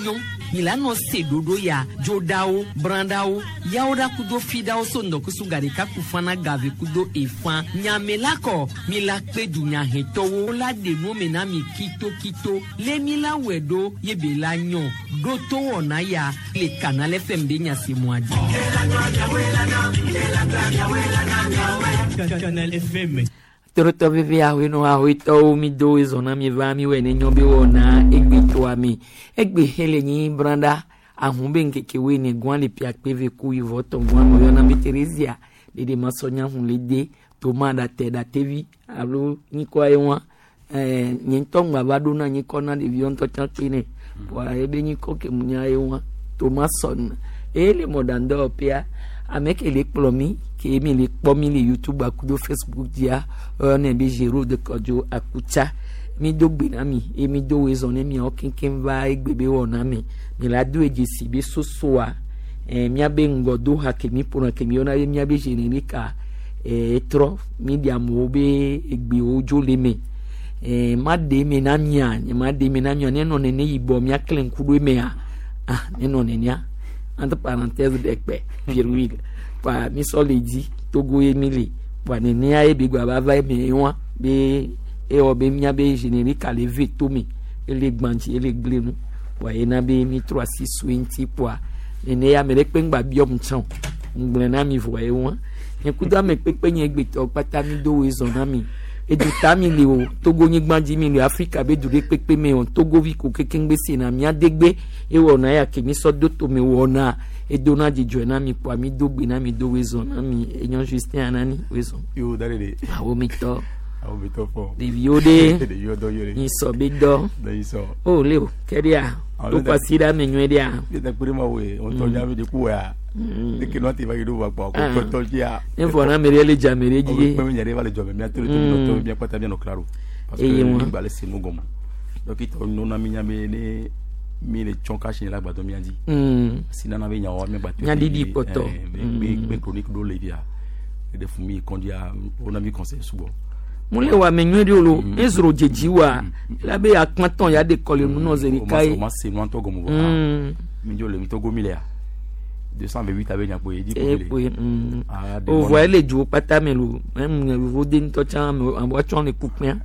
nyon milano sedodo ya jodao brandao yaoda kudo fidao sondo kusugari kakufana gave kudo efan nyamelako milakpe dunya hetowo la de no menami kito le mila wedo yebela nyon doto wona ya le canal FM de nyasi moadi Canal FM Toto vivi awino awito mi do izona mi va mi wene nyobe wona egbe to ami egbe hele nyi branda ahumbe nkeke wene gwan le pia peve ku ivoto gwan mo yona mi Teresia de masonya hun lede to manda teda tevi alo ni kwa yewa nyi ntongba bado na nyi kona de vion to champine wa ebe nyi koke munya yewa to mason ele modando pia ameke le plomi ke mi le pomi le YouTube akudo Facebook dia on be jero de kojo akucha mi do gbina mi e mi do wezone mi okinkin va egbebe wona mi la do ejisi be sosoa mi abe ngodo ha ke mi pona ke mi ona mi abe generika tro media mo be egbe ojo le me ma de me na mia ne no ne yibo mi aklen kudo me ne no ne nia entre parenthèses d'ekpe virgule pa mi solidi togo emili pa ne nia e bigwa ba va me won be e obe mi abe générique ale vetomi ele gbanti ele glenu wa ena be mi 3620 poa ne ya me lekpe ngba biom chan ngble na mi vo e won e kuda me pepe yen egbe to pata mi do we zona mi e du tami le o togo yin gbanji mi le Africa be du pepe me on togo vi ko kekengbe se na mi adegbe e wona ya ke mi so do to me wona e dona di joina mi po mi do gbe na mi do we zona mi enyon Justin anani we zon yo dare awo mi to fo de viode de yodo yore ni so be do de iso o leo keria to pasira me nwe dia de prima we on to nya mi de ku ya de que no te va a ir a ko to ya en fona mere le jamere ji me nyare va le jobe mi atoro to bien pata bien claro parce que ni bale se no gomo donc ito no na mi nya me ne mi le chonka chin la gbado mi andi sina na be nya o me gbado nya didi poto be chronique do le dia de fumi kondia on a mi conseil subo mule wa menweri olo ezro jeji wa la be akpanton ya de kole nu no zeri kai ma se no to gomo mi jo le mi to gomi le 228 avec un poé dit on voit les jours patamelo même vous din to cha en voiture les coupé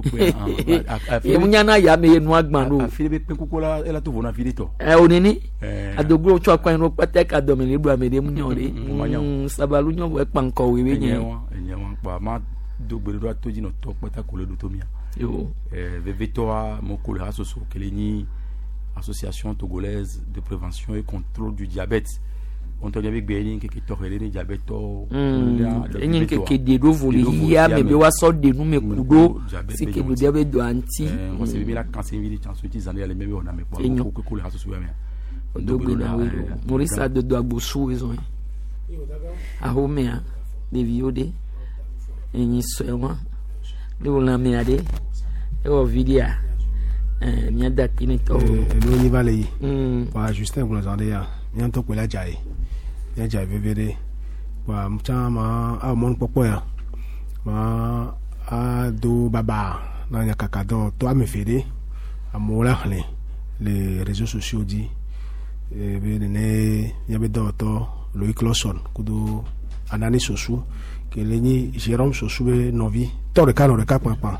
et munyana ya me no agbando afile pe kukola ela to vona filito onini adogro cho kwa no pateka domele bu amede munyore sabalu nyo we panko wewe nyen pa ma dogbere do to jino to pata kole do to mia yo vevetoa mon kolera soso keleni association togolaise de prévention et contrôle du diabète. On te dit avec Bénin qui torelle le diabète enyen ke de do voli ya bebe wa so de nu me kudo si ke do diabète do anti on se bebe la cancer vili chanso ti zande ale mebe ona me po ko kolera soso ya me do na we morisa de do agbosu ezon a homea de viode enyi so ewa de wona me ade e o vidia mi ada kini to lo ni vale yi wa Justin ko zande ya ni to ko la jai ya jai bebere wa mchama a mon popo ya ma a do baba na nya kakado to amefede amola hne les réseaux sociaux dit be ne ya be do to Loïc Lawson kudo anani sosu ke leni Jérôme sosu be novi to de kano de kapapa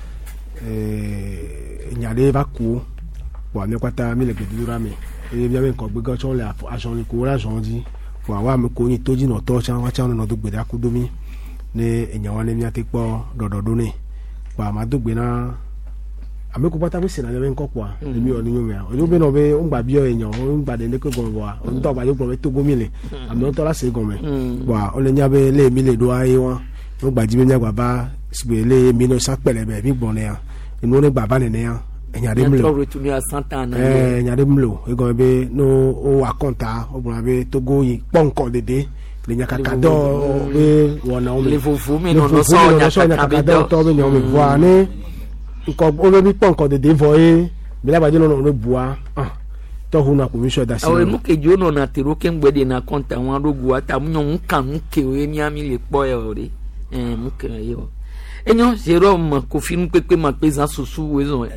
nyade va ku wa me kwata mi le gbedura mi e bi ko gbego cho le aso ni ko ra so di wa me ko ni toji no to chan wa chan no do gbeda ku do mi ne enyan wa le mi ati po dododo ni wa ma do gbe na ame ko pata mi se na le nko po mi o ni mi o yo be no be o gba bi o enyan o gba de le ko gon wa o to ba yo gbo to go mi le ame o to la se gon me wa o le nya be le mi le do aye won o gba ji be nya gba ba sibele mi no sa pele be mi gbon ya inu ne baba ne ya enyade mlo retourner à 100 ans enyade mlo e go be no o wa konta o bun be togo yi ponko dede le nyakaka do be wona o le fofu mi no so nyakaka do to be nyo me vo ni nko o be ponko dede vo e be la ba je no no bua to hu na commission da si o mu ke jo no na tero ke ngbede na konta won rogu ata mu nyon kan ke o emi ami le po e ore mu ke yo enyo zero ma ko film pepe ma pesa susu wezo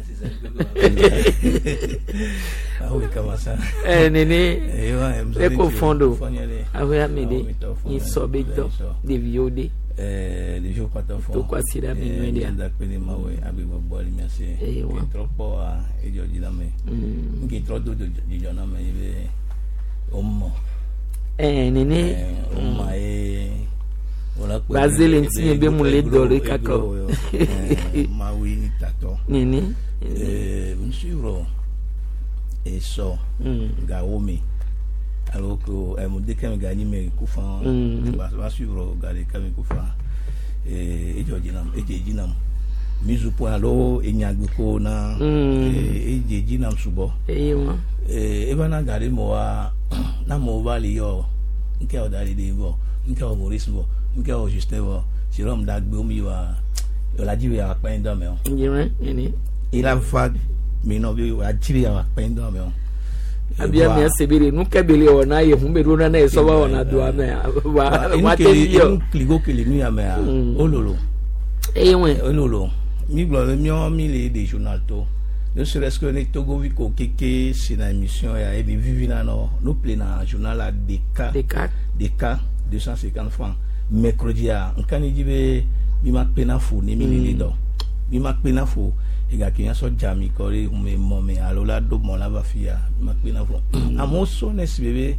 nene eko fondo awe amede insobeto de viode les jours pas tant to kwa sira minwende ya pele mawe abi boboli merci trop pas et je dis la mais qui trop de jona mais omo nene oma voilà bazele ntine be mule dole kako mawe ni tato nene monsieur et so gaomi alors que mon décam gagné mais koufan va suivre garder quand même koufan et jodinam misu point alors et nyagko na et jodinam subo et bana garder moi na mo vali yo nke o dali de bo nke o Maurice bo nke o Justin bo si rom dagbe omi wa la jiwe a pa ndo me o il a fa mi no bi wa jiwe a pa ndo me o abia me asebere nu kabele ona ye humberu na na so ba ona do ame wa te yo kligo kele mi ame ololo ololo mi glo mi le de journal to ne serait-ce que les Togo Vico keke c'est une émission ya et vivi na no nous plena journal à DK 250 francs mercredi a nkani dibe mi mak pena fu ni mi le do mi mak pena fu et ga ki so jami ko re me mo me alola do mo la ba fia mak pena fu amo so ne sibebe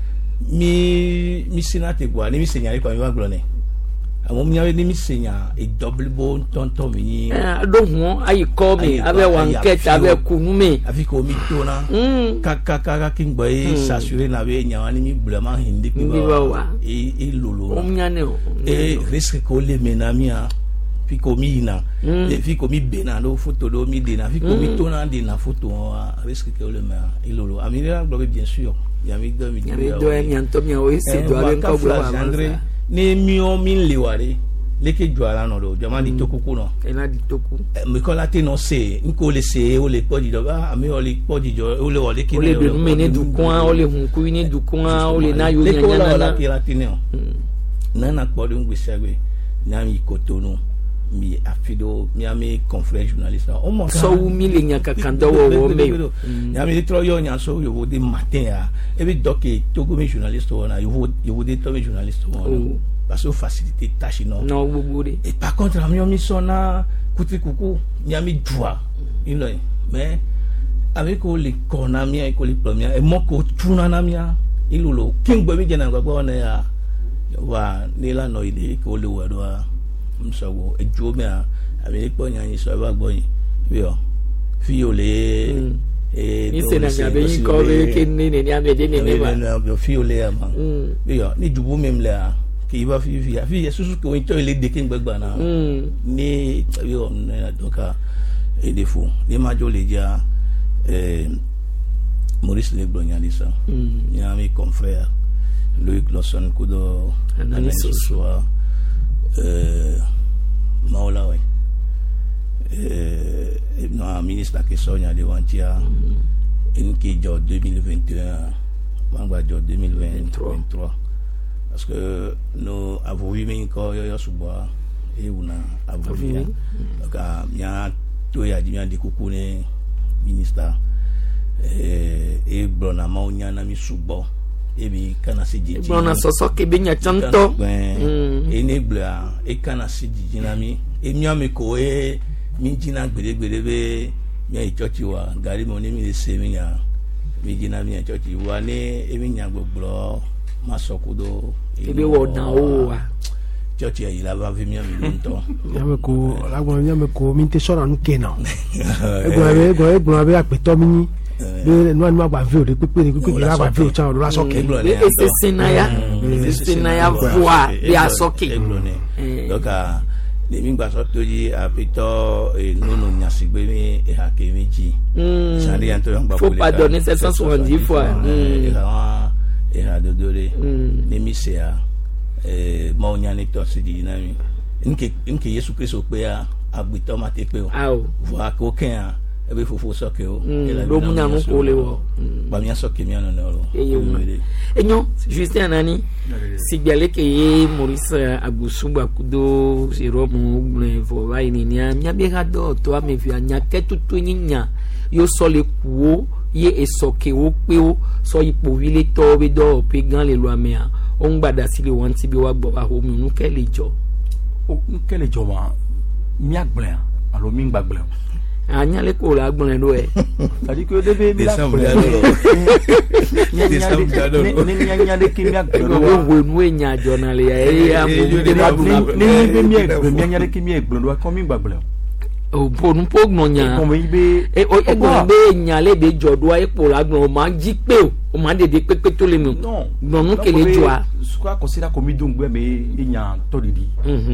mi sinate gwa ni mi senyari kwa mi wa glone amo mi ave ni mi senya e double bon tonto mi do ho ayi ko mi ave wanket ave kunu mi afi ko mi tona kaka king boy s'assurer na be nya ni mi blama hindi ki ba e lolo o mnyane o e risque ko le menamia fi ko mi na fi ko mi bena no photo do mi de na fi ko mi tona de na photo risque ko le ma e lolo amira globe bien sûr ya mi do mi mi anto mi o ese do ave ko bla ne mio min liware leke juala no do jama di tokuku no ena di toku me ko lati no se nko le se o le podi do ba ami o le podi jo o le wole ki ne o le du coin o le hunku ni du coin o le na yo nya nya na pirati ne o na podi ngwisa gwe na mi kotono mi afido mi ami confrère journaliste o mo so wu mi le nya kakando wo me ya mi tro yo nya so yo de matin ya e bi doke togo mi journaliste wona yo de to mi journaliste wona parce que facilité tâche non boubou et par contre ami mi sona kuti kuku mi ami joie ino mais avec les konamia et les premiers et moko tuna namia ilulo king boy mi jena ngwa na ya wa nila no ide ko le wa do msawo e jome avec po nya ni so ba gboyin yo fi o le ni se na ga be ko be ke ni ni amede ni ne ba yo fi o le ama yo ni jubu memle ki va fi susu ko to le de king gbagba na ni yo na doka e defo ni majo le dia Maurice Leblonia lisa ya mi confrère Louis Lawson kudo analyse soir Maolawe no ministre qui sonya de wantia en qui jo 2021 mangwa jo 2023 parce que nous avons vu même quand yo subwa et una avons vu donc ya to ya di de kokune ministre e brona maunya na mi subo e bi kana siji brona soso ke benya chanto e ne bla e kana siji na mi e mi ameko e mi jina gbede be mi e church wa gari mo ni mi se mi ya mi jina mi e church wa ne e mi nya gbogbo ma sokudo e be wo dan o wa church ya ila ba vi mi nto yameko mi te sora nu kena ego abe apeto mi le no ma gba vi o de pepe ni pepe la gba vi o chan o la soke e se sinaya voix bi asoke donc le mi gba so to yi apeto nunu nyasigbe mi e hake meji sari anto yan gba faut pardonner 770 fois e ha dodore ne mi se a mo nyane to si di na mi nke Yesu Kristo pe a agbito ma te pe o wa ko ken a ebe fofo soke o lo munya no ko le wo ba mi soke mi ana no enyo Justin Anani sigbale ke ye Maurice Agusumba kudo Jérôme Ogblen fo ba ni nya be ga do to a me fi anya ke tutu nya yo so le kuo ye esoke o pe o so ipo wile to be do pe gan le lo ame a o ngbada si le won ti bi wa gbo ba ho mi nu ke le jo ma mi Agblen alo mi Agblen anya le ko la Agblen do e c'est-à-dire que debe mi la nya de ki mi Agblen wo nu e nya journal ya mo ni mi nya de ki mi Agblen do ko mi Agblen o bo nu po gnonya ko mi be e o Agblen be nya le be jodo e po la Agblen o ma ji pe o ma de pepe to le mi non nu ke le joa soit considère comme idongbe me nya to didi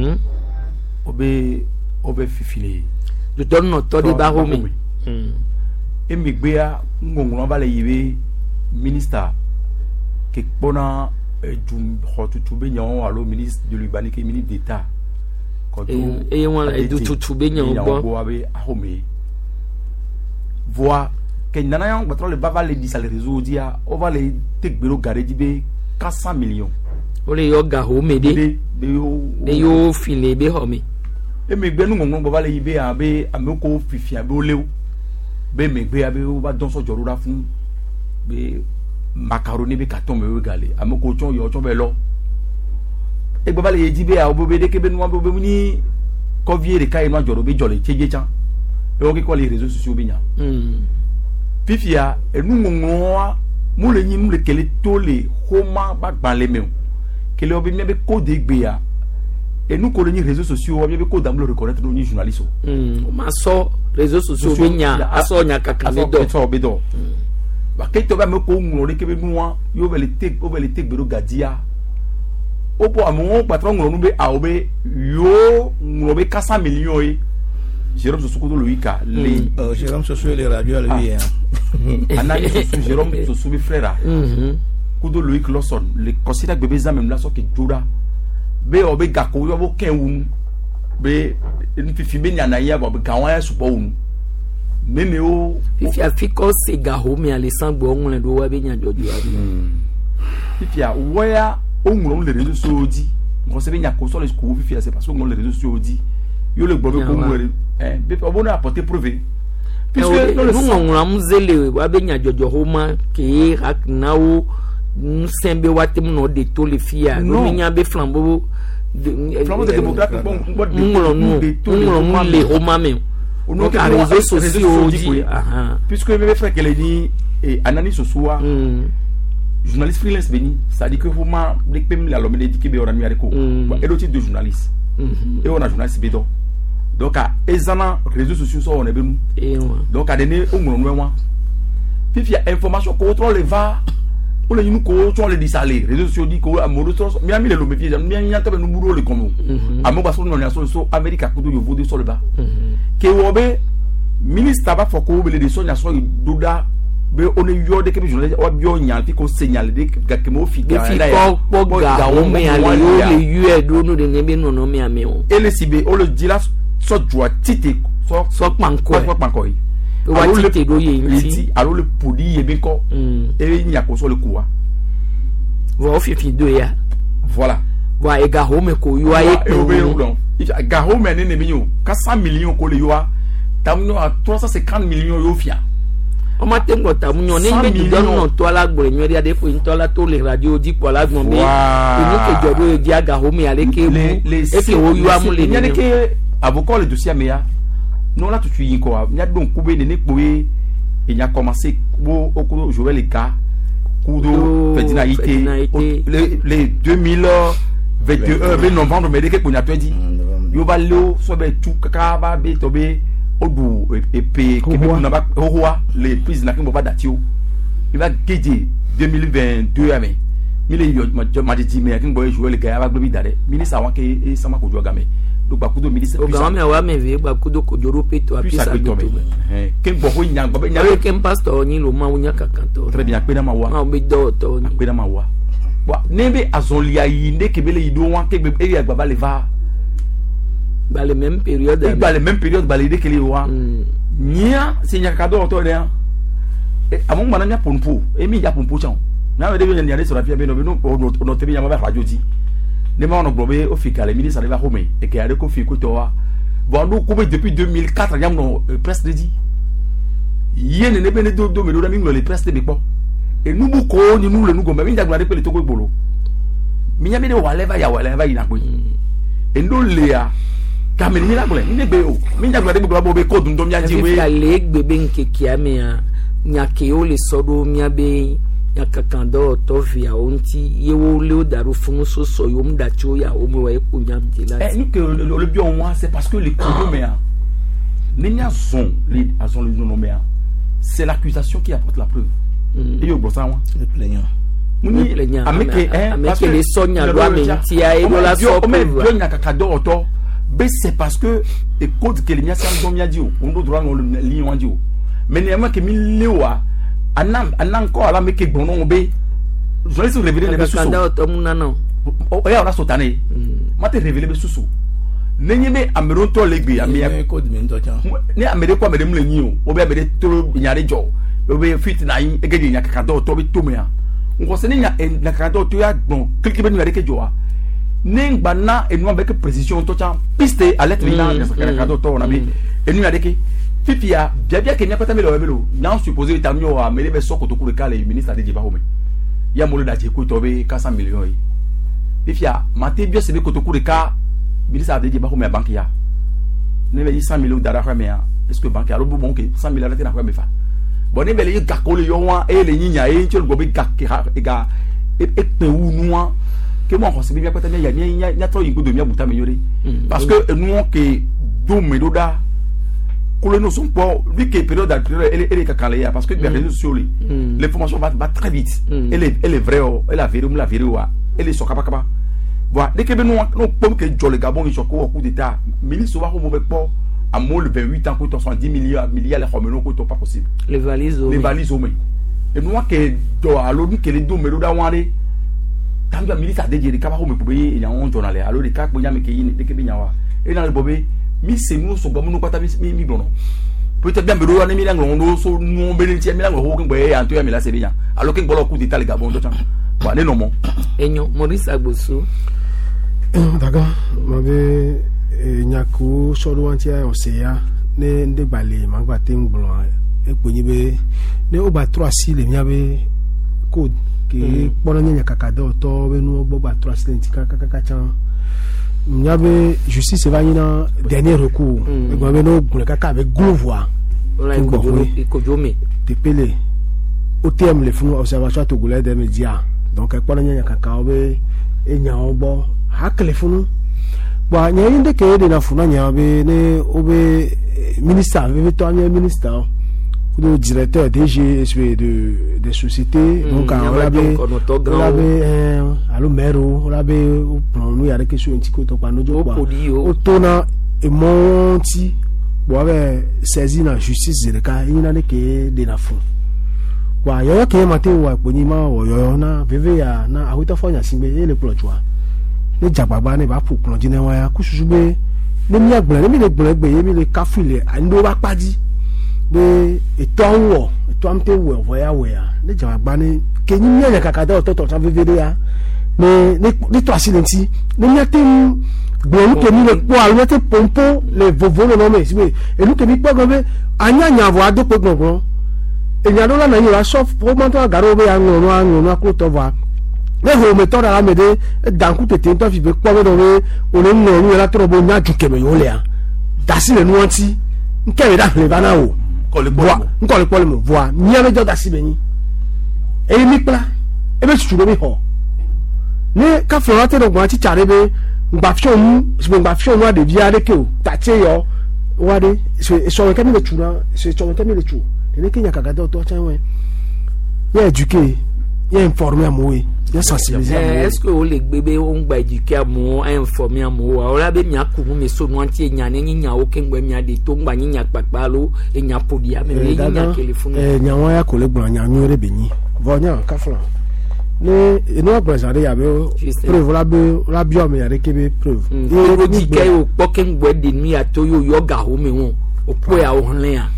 obe fifile de don no to di ba ho mi emigbea ngongro ba le yibe ministre ke pona jum hotutu be nyawo alo ministre de l'urbanisme ke ministre d'état ko do e won la du tutu be nyawo bo abe ahome voix que nana yang batro le baba le di salaire réseau dia on va le tegbero gare di be 400 millions o le yo ga ho me de yo file be ho mi e me gbe nu ngongo baba le yibe abe ameko fifia be o lew be me gbe abe o ba don so joro da fun be macaroni be carton me we gale ameko chon yo chon be lo e baba le yibe a obo be de ke be nu obo be ni covier de kai no joro be jole cheje chan e o ke ko les réseaux sociaux be nya fifia e nu ngongo mo le nyi mo le kele to le homa ba gban le me kele obi me be ko de gbe ya et nous colonies réseaux sociaux on bien ko damlo reconnaître nos journalistes o ma so réseaux sociaux benya aso nya kakane do ba ke to ba me ko ngoro ke be nuwa yo be le tek bero gadia o po amon patron ngoro nu be a obe yo ngoro be 400 millions e Jérôme Sosuko do Loïka les Jérôme Sosuko les radio lui anani Jérôme Sosuko frère kudo Loïc Lawson le considère bébé za même là so ke joda be obe gako yo bo kenwu be fifi be nyana ya bo gawan ya supo unu nene o fifi afiko se gaho me Alessandro onle do wa be nya jojo abi fifi a waya onwuron le réseaux sociaux di nko se be nya ko so le school fifi c'est parce que onwuron le réseaux sociaux di yo le gbobe ko nwere be obo na apporter preuve puisque nous onwuron muzele wa be nya jojo homa ke haknawo nsembe watem no de to le fia no nya be flambeau flambeau de démocrate bon no le homa me donc à réseaux sociaux puisque me frère qu'elle dit et anani sosua journaliste freelance beni ça dit que homa de pem la lomé dit que be oranu areko et d'autres de journalistes et on a journaliste bedo donc à ezana réseaux sociaux so on est benu donc à donner au ngolo nwa fifi information ko trop le va o le ñu ko to le di salé réseaux sociaux di ko amodo so mi ami le lo me fi mi nya tabe no buro le komo amo ba so no nya so America ko do yo vodi so le ba ke wo be ministre ba foko be le de so nya so doda be on yo de ke bi journaliste o bi o nya fi ko signal de ga ke mo fi ga da ko ga o me ale yo le yu do no de nebe no me ame o ele sibe o le di la so joa tite so panko yi wa tite do ye nti alo le podi ye be ko e nya ko so le kuwa vo fifi do ya voilà wa e ga home ko yo aye ga home ne bi yo 400 millions ko le yo tamno a 350 millions yo fia o ma tengo tamno ne be do no to ala gbore nwe dia de fo nto la to le radio di po la gbon be inu ke jodo e dia ga home ale ke e ke wo yo amule ne ke avocat le dossier meya non là tout tu y quoi il y a donc coubé de nekboé il y a commencé au cours jouer les cas kudo fedinaité les 2021 novembre mais que a dit yo ba lo so be tout kaka ba be to be odu ep que be na ba roi les prises na kimbo ba datio il va gagner 2022 ame mille yo ma dit mais kimbo jouer les gars ba gbe bi dare ministre awon ke e sama ko jo game donc bakudo ministre puis ça me wa me vie bakudo ko joro peto apisa peto ken bo ho nya ba nya ken pastor ni lo ma unya kakanto très bien pena ma wa ma be do to ni pena ma wa wa nebe azolia yi nde kebele yi do wan ke be e agbaba le va ba le même période ba le même période ba le de kele wa nia si nya kado to de amon mana nya pompo emi ja pompo chan na we de nya de so rafia be no te nya ma ba radio di ne ma no globe officiel ministre de va home e ke are ko fi ko to wa bon nous comme depuis 2004 nya no presse de di yene ne be ne do me do da mi no le presse de be po e nu bu ko ni nu le nu go me mi ja gba de pe le to ko igboro mi nya me de whatever ina pe e ndo le a kameni la gole ni gbe o mi ja gba de gbo be ko dun do mi aji we ya le gbe be nke kiame a nya ke o le sodo mi abe ya kakando to via onti yewo le o daru funu so so yo mda cho ya o mo e ko nya mdela ni que le bio moi c'est parce que les coméens ni nya son les azon le non mais c'est l'accusation qui apporte la preuve et yo gbo sa wa le plaignant muni ameke parce que les sonya loi mentia e do la so preuve nya kakado to be c'est parce que et code que les nya sa do mia di o on do droit no lion di o mais ne ma que mi lewa anan ko ala meke gbono be je laisse révéler les sous o ya ona sotane ma te révéler be sous nenye me amero to legbe amia code me ndo chan ne amere ko amere mle nyi o be amere to nyare jo o be fit na yin egeje nya kakado to be to me a ngo se nya na kakado to ya gbon clique be nyare ke jo a ne ngba na enu be ke précision to chan piste alerte na kakado to na be enu ya de ke fifia bia ke nya pata me lo be lo nya supposé tamio a mele be soko to ku le kale ministre de Djiba Home ya mo le da je ko to be 400 millions yi fifia mate bio se be ko to ku le ka ministre de Djiba Home a banque ya ne be 100 millions d'ara kwa me est-ce que banque ya lo bon ke 100 millions la te na kwa me fa bon ne be le ga ko le yo wa e le nyinya e ncho go be ga e ga e pe wu nuwa ke mo ko se be pata me ya nya to yin go do mi abuta me yore parce que nous que do me do da que nous sommes pas vu que période elle est cacaléa parce que les réseaux sociaux l'information va très vite elle est vraie elle a vérité elle est sokapa kapa voilà dès que nous pomme que le Gabon il choco au coup d'état ministre va au pas à moins le 28 ans que 70 milliards les hommes que pas possible les valises au mais et nous que do alors que les deux mélo da wande tant que ministre a dédié les kaba au mais pour y a un journal alors les cas bonya me que dès que binyawa et dans le bobé mi se nous so bamu no kwata mi bono peut-être bien bero na mi la ngondo so no benenti mi la ngo ho ngbe ya anto ya mi la se binya alors que ngolo ku di tali Gabon do chan ba ne no mo enyo Maurice Agboso daga mabe nyaku so do antia o se ya ne nde bale magba te ngbolo e ponyi be ne o ba 3 si le mi abe code ke pono nya kakado to be no bo ba 3 silenti kaka chan nyabe justice va yina dernier recours e gba be no gun kaka be gouvoir ko jome te pele OTM le funu observatoire togolais des médias donc e pono nya kaka be e nya ogbo hakle funu ba nya yinde ke de na funu nya be ne obe ministre be to anya ministre le directeur DG des sociétés donc on avait allo mero on avait plan nous ya que sur un petit côté pa no jo kwa otona e monti bo ave saisi na justice de ka ina ne ke de na fun kwa yo ke mate wa poni ma wo yo na veve ya na awita fonya simbe ele plotwa ne jagbagba ne ba pu plonji ne wa ya kususu be ne mi agbon ne mi le gbon egbe ye mi le kafile ando ba padi be eto amte wo voya ne jagba ne kenyi nya kakada ototo san vevere ya ne to asilenti ne nya tem gbonu ke mi le po alu te pompo le vovo no me sibe elu ke mi po gobe anya vo ado pe gbongbon enya do la na yi la so fo mo to agaro be anwo akuro to va ne ho me to ra me de danku tete to fi be po be do we onu no la tro bo nya ju ke me yo le a dasi le nu anti nke da le bana o nkole pole mo voa nyame joda sibeni e mi pla e be tutu be ho ne ka florate do gwa ti chare be ngba fion wa de bia de ke o ta che yo wa de so we kan le tuna so we le tu ne kenya kagada to chan we ya éduquer ya informer amowe ya sensibiliser amowe est-ce que o le gbebe o ngba éduquer amo informer amowe ora be mi akunu me so no anti enya ne nya o ke ngba mi ade to ngba nya papapa lo enya podia me nya telephone nya wa ya ko le gbon nya nyu re benyi vonya kafla ne no presenter ya be preuve la bio me ya re kebe preuve e di ke o poke ngba de mi atoyo yoga ho me won o po ya o hlen ya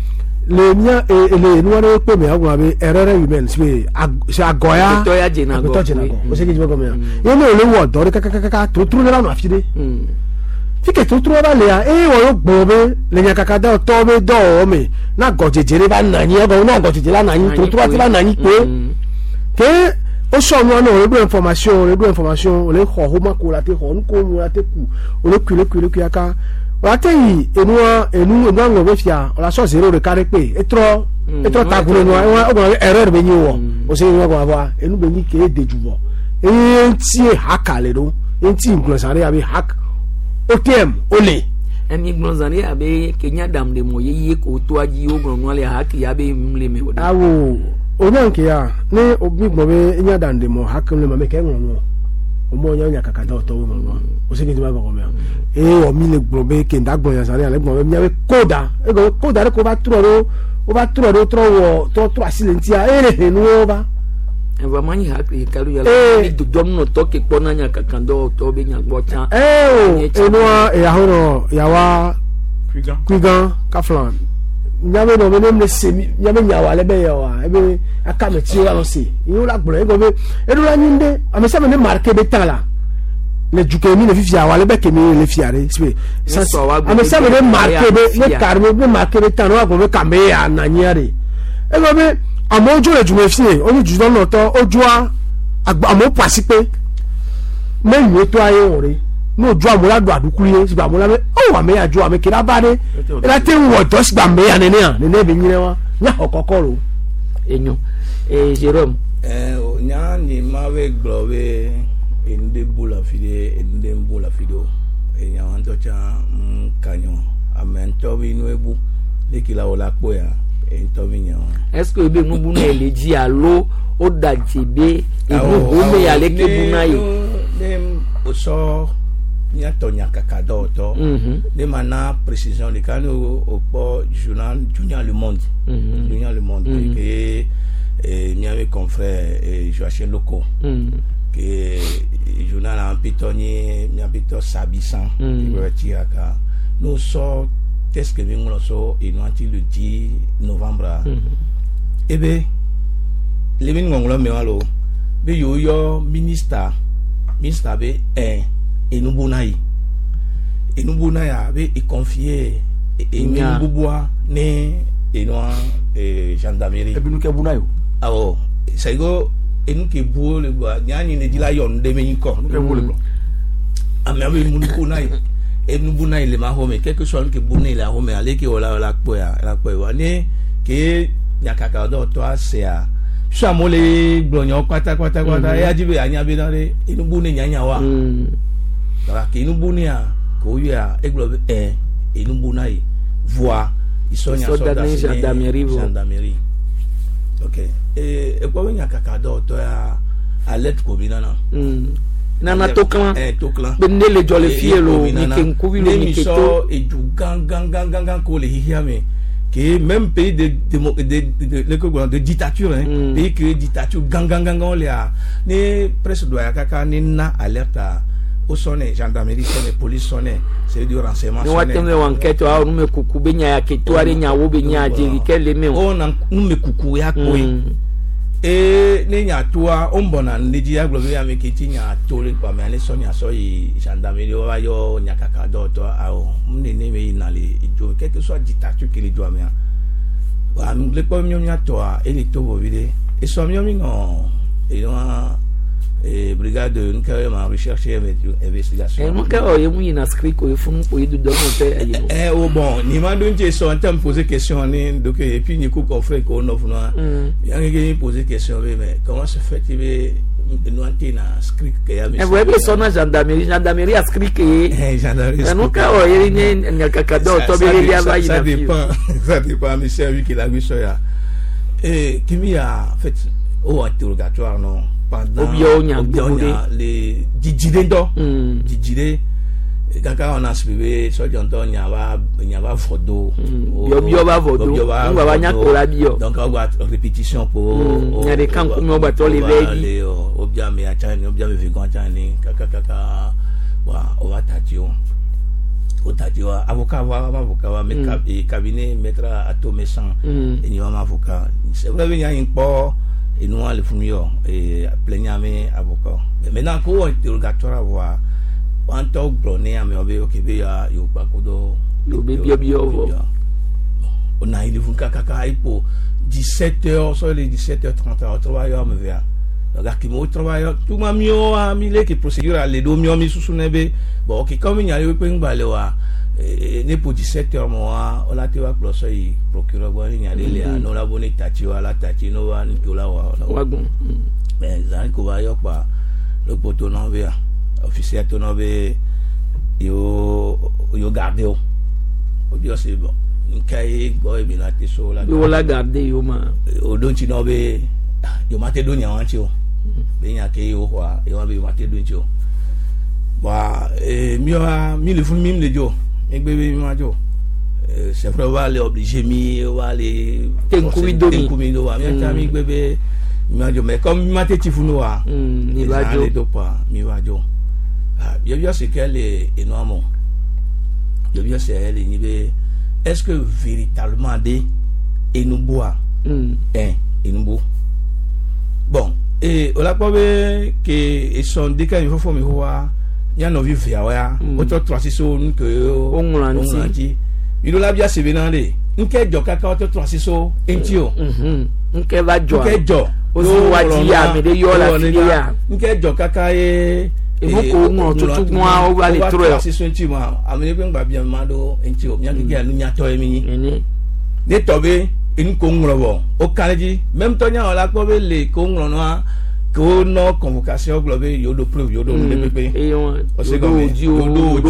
le nya ele no wale pe me agwa be erere human se agoya to ya jena go o se ke jibo me ye no le wo do re kaka to tru le la no afide fike to tru ba le ya wo yo gbo be le nya kaka da to be do me na go jejere ba na yin go na go jejere na yin to tru ati ba na yin pe ke o so mo no le information le ho ma ko la te ho nko mu la te ku o le ku aka wa te yi enu ngo be fia o la so zero re kare pe etro takuru no o go error be ni wo o se ni go ba enu be ni ke de jubo enti hakale do enti glosare abi hack OTM ole eni glosare abi kenya dam de mo ye ko to aji o gbo no le hack ya be mle me o awo onyanke ya ne obi gbo be nya dam de mo hack le ma me ke nwo omo nya kaka da to mo no o se ni ti ma go me o mi le gbo be ke nda gbo ya sare ale gbo me nya we koda re ko ba tro asilenti a ere nu ba e va mani hack e kalu ya ni do domno to ke pona nya kaka do to be nya gbo cha no e ahoro ya wa kwigan kaflan nyame no me ne semi nyame nyawa le be ya wa ebe aka me ti wa no se yin la gboro e go be e do la nyinde amese me ne marqué be tala le jukemi ne fifia wa le be ke mi le fiare spe amese me ne marqué be ne karme be marqué be tala wa go be ka me ya na nyare e go be amojo le jume fie oni ju don no to ojua amo pasi pe me yin to aye ore no ju amura do adukuri sigba amura me o wa me ya ju ame kira bade ila te wo to sigba me ya ne be nyire wa nya okokoro enyo Jerome nya ni mawe globe ende bula fide enya wanto cha kanyo amento bi no ebu lekila ola po ya ento bi nya est-ce que ebe nubu na eleji alo o dajibe ebu o me ya leke bu na yo dem oso nya to nya kaka do to de mana précision de kanu au journal Junior Le Monde que mes confrères Joachim Loko que journal en pitoni mi habito sabisan aka nous sort qu'est-ce que nous so et nous le 10 novembre ebe le min ngolo me walo be yo ministre be enubuna ya be confier enubua ne enoa gendarmerie e binu ke bunayo awo saigo enu ke buo le gba nyani ne dila yon de me ko ke buo le gba ame abe mu ko nai enu bu nai le ma home quelque chose que bu nai la home ale ke ola la po wa ne ke nyakaka do to asea sha mo le gbonyo kwata ya jibe anya be dare enu bu ne nyanya wa dara ke enu bu ne a ko ya eglo enu bu nai voix isonya gendarmerie ok kwa wenya kakado to ya alert ko binana nana toklan benele jole fielo ni kenkubi lo ni keto e ju gang ko le hiame que même pays de dictature pays que dictature gang le a ne presque doit kaka ni na alerta o sonne gendarmerie sonne police sonne c'est du renseignement sonne no wateme enquête a no me kuku be nya ya ketuare nya wo be nya jeri kele me o na no me kuku ya koi ne nya toa o mbona ndiji ya globe ya me kiti nya tole kwa me ale sonne so yi gendarmerie wa yo nya kaka do to a o mne ne me na le jo quelque soit dictature que le doit me wa le ko mi nya toa e le to bo vide e so mi no e no brigade nous carrément recherche et investigation et moi quand il y a une inscrit ko fun ko yidu do monter oh bon ni ma don je so en temps poser question ni donc et puis ni ko confrère ko no funa il y a quelqu'un poser question mais comment se fait il nous antena inscrit que ya mais ouais so na gendarmerie inscrit que gendarmerie nous quand il y a une kakado to be li ava ça dépend monsieur lui qui l'a vu ça ya et qui mi a fait au interrogatoire non pendant les djidé kaka on a suivi so jonto nyava fodo bio ba fodo on va nya ko la bio donc on va répétition pour nya de kan ko mo ba to le veji obia me achani obia me vigon achani kaka wa o atachio Otatiwa avocat mais cabinet maître Atome Sang et nous avocat c'est vrai il y a une part et nous les fournir et plaigname avocat mais maintenant ko interrogatoire voir en tant que bloné à me OK bien yo pas kodo yo on a il faut kaka pour 17h sur les 17h30 travailleur me vient donc qui mo travailleur tout ma mio a mille qui procédure à les do mio mi susunebe bon OK comme il y a eu pe ngbalé wa ne pour 17h moi on a te va procès procureur wa ni ale le no la boni tati wa la tati no wa ni kola wa mais ça ko va yo pa le poto non via officier to no be yo garder o dio c'est bon kai boy bi la te so la yo la garder yo ma o don ti no be yo mate do nya wan ti o be nya ke yo wa yo be mate do ti o ba mi le fun mi le jo mi gbe mi ma jo c'est vrai va les obliger mi va les tenkumi do wa mi ta mi gbe be mi ma jo mais comme mi mate ti funu wa ni va jo do pa mi va jo bien c'est qu'elle est énorme bien c'est elle ni be est-ce que véritablement des et nous boit et nous boit bon et on l'a pas vu que ils sont des cas il faut me voir il y a nos vies via autre 3 6 que on dit il l'a bien c'est venandé nke jo kaka autre 3 6 entio nke va jo nke jo ozi wati ya me de yo la filia nke jo kaka e ko mo tutu mo o va le tro si so enti ma amene pe ngba bia ma do enti o nya kike anu nya to emi ni tobe eni ko ngro bo o kaleji même to nya ola ko be le ko ngro no ko no convocation globe yo do preuve yo do le pepe o se go yo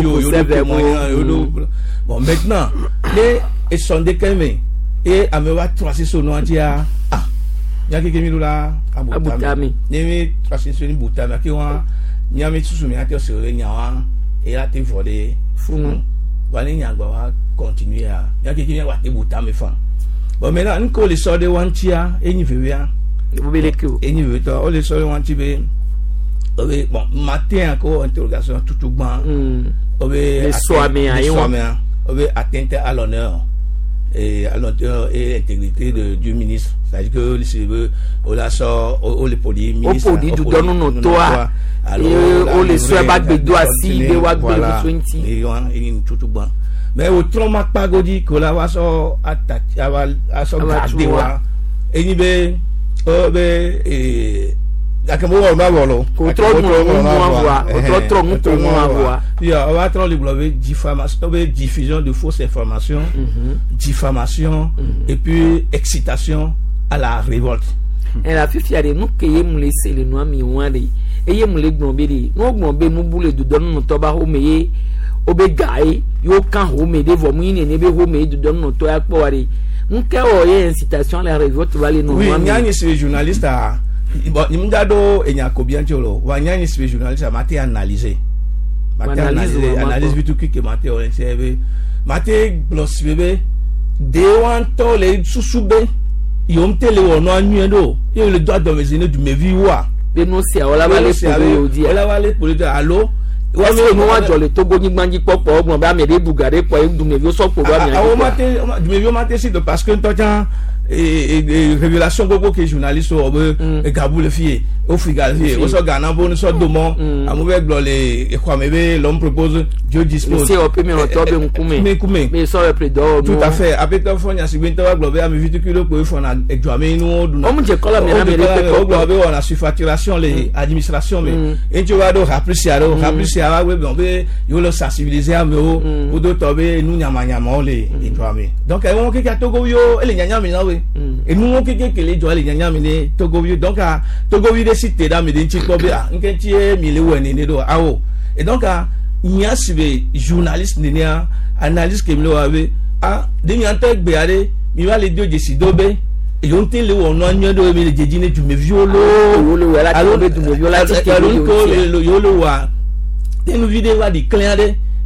do bon maintenant les sont des keme et amewa 3 no antia nya kike mi lula abutami ni 3 ni butami ki wa nyami susu mi ati osere nyawa e la te fode funu wani nyagba wa continuer à yakiki mi wa te buta me fa bon maintenant nko le so de wantia enyi vewia obeleke enyi veto o le so de wanti be obe bon matin encore interrogation tout gban obe les soamea obe atteinte à l'honneur et à l'honneur et l'intégrité du ministre, c'est-à-dire que si veut on la sort au les poli ministre au poli du donne no toi o les soit ba gbedo asi de wa gbedo 20 et tout bon mais au trauma pas godi que la va so attaque à so garder wa et ni be et akamo wa ma bolo ko tro mo wa ya on va trop le bloquer diffusion de fausses informations diffamation et puis excitation à la révolte et la fifiare nous que yem laisser le noir mi wande et yem le gbonbe di no gbonbe mu bule du don no to ba ho meye obe gai yo kan ho me de vo mu ni ne be ho me du don no to ya kpowari nke o ye incitation à la révolte va le no oui nyani c'est journaliste a bon nimdado enyako bien tolo wa nyani c'est journaliste a maté analyser analyse bitu que maté on serve maté plus bébé de wan to le susube yom tele wono anyedo yo le droit de mes du me viwa dénoncer ola vale pour dire ola vale pour dire allo wa me no wa jole to goni gbanji popo ogbon ba me de bugare po du me vi so po do mi awo maté du me vi maté si de parce que to jan et révélation gogo que journaliste o Gabou le fille au frigalier o so Ghana bon so domo amove glole e kwa mebe l'homme propose Dieu dispose c'est au premier octobre nkume mais so le prédor tout à fait après to fonya sigwenta wa globe am viticule ko fo na examen nu du on je kola me na me ko globe on la surfacturation les administration mais et tu vas do rappeler wa we bon be yo le sensibiliser am o do tobe nu nyama nyama le examen donc e won ke ka togo yo ele nyanya mi na we et nous on que les doigts les nyanya mi togo yo donc a togo yo cité da mi nti ko be nke ti mi le woni ne do awo et donc a nya sibe journaliste ni analyse ke mi lo ave de mi ante gbe are mi va le dio jesi dobe et on te le won anyo do mi le jeji ne tu me violo le wala to be tu me viola ti ko yo lo wa une vidéo va di client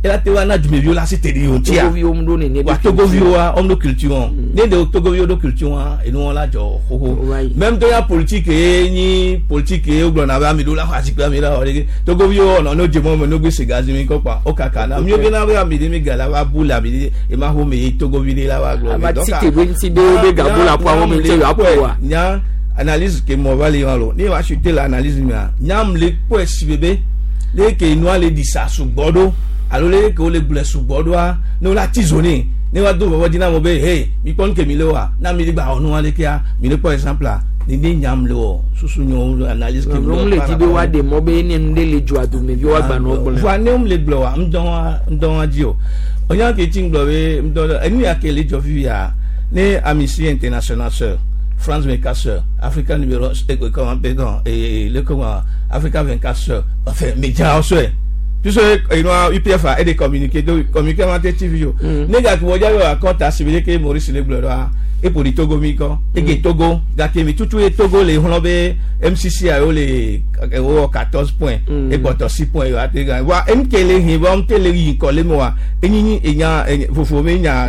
et là tu vois na du milieu là c'est télé on tient Togovio mdo ne wa Togovio wa on no culture ne de Togovio do culture et nous on la jo même de la politique ni politique o gbo na ba mi do la fa sikla mi la Togovio on no demo mo no gbe segazi mi ko pa o kaka na mi o be na ba mi de mi gala wa bula mi e ma ho mi Togovio la wa glo donc si te ben si be gabula po awon mi te ya po wa nya analyse que mo va lire lo ni wa chuter l'analyse mi nyam le po esibebe le ke no ale di sa su gbodo alo le ke o le ble su gbodo a no la tizoni ni wa do bo dina mo be hey mi kon ke mi le wa na mi gba onu ale ke a mi le po exemple a ni nyam lo susu nyo analyse ke mo le ti be wa de mo be ni nde le ju adu me bi wa gba no gbon wa ni o le gbo wa ndon wa ji o onya ke tin gbo we ndon eni akele jo fi ya ni Amnesty International sir France 24 sœurs, Africa numéro comment pardon et le comment Africa 24 sœurs, enfin médias sœurs. Puisque il a UPF a des communiqués en TV. Nega qui voyait à compte à civil que Maurice Leblanc et pour les Togo Miko et que Togo d'accord mais tout les Togo les Hollandais MCC a les 14 points et pour 6 points wa MKL hi va mtele ko le moi et ni nya fofo me nya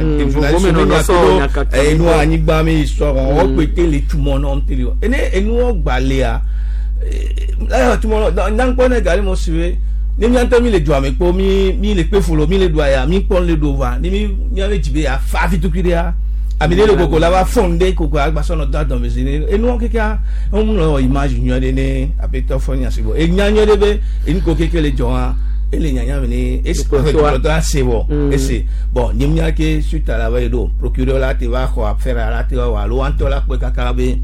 et nous ani gba mi so on péter les tout mon nom tele et nous gbalé a là tout mon nan ko ne gari mo siwe ni mi anto mi le doa me po mi le pe folo mi le doa ya mi pon le dova ni mi ave jibe ya fa fi tukiri ya amine le koko la va fondé koko agba so no da don me zini e nu keka on no image nyo de ne abeto foni asibo e nyanyo de be en ko keke le joa e le nyanya me ni e se to to asibo e se bon ni mi ake suite à la veille do procureur la te va ko affaire la te wa lo anto la pe kaka be